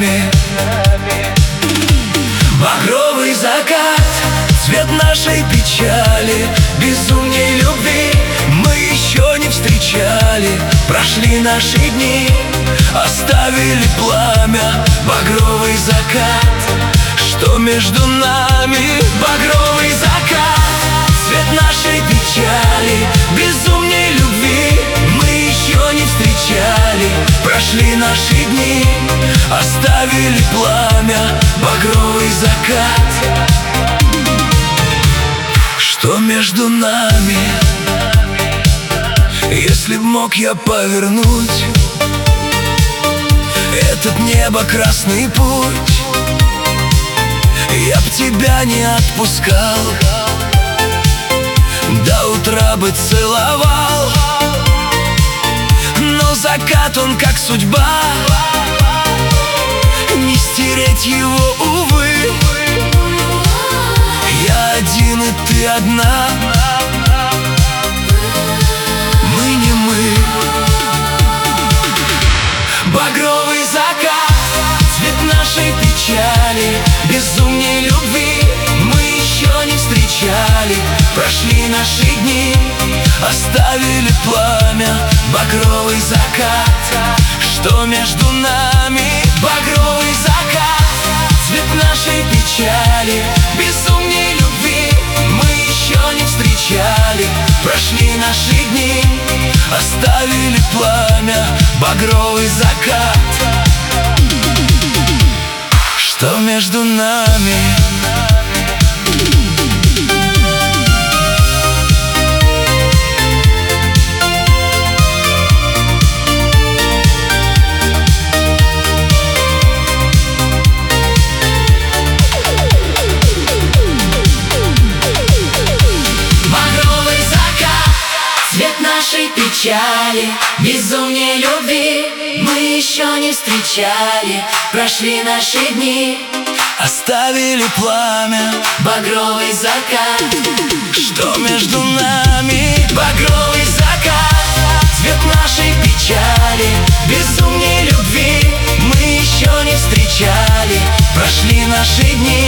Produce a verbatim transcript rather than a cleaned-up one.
нами. Багровый закат, цвет нашей печали, безумней любви мы еще не встречали. Прошли наши дни, оставили пламя. Багровый закат, что между нами? Багровый закат, цвет нашей печали, безумней любви мы еще не встречали. Прошли наши дни, оставили пламя. Багровый закат, что между нами? Если б мог я повернуть этот небо-красный путь, я б тебя не отпускал, до утра бы целовал. Но закат он как судьба, не стереть его, увы. Я один и ты одна, мы не мы. Багровый закат, цвет нашей печали, безумней любви мы еще не встречали. Прошли наши дни, оставили пламя. Багровый закат, что между нами? Багровый закат, цвет нашей печали, безумней любви мы еще не встречали. Прошли наши дни, оставили пламя. Багровый закат, что между нами? Нашей печали, безумней любви мы еще не встречали. Прошли наши дни, оставили пламя. Багровый закат, что между нами? Багровый закат, цвет нашей печали, безумней любви мы еще не встречали. Прошли наши дни,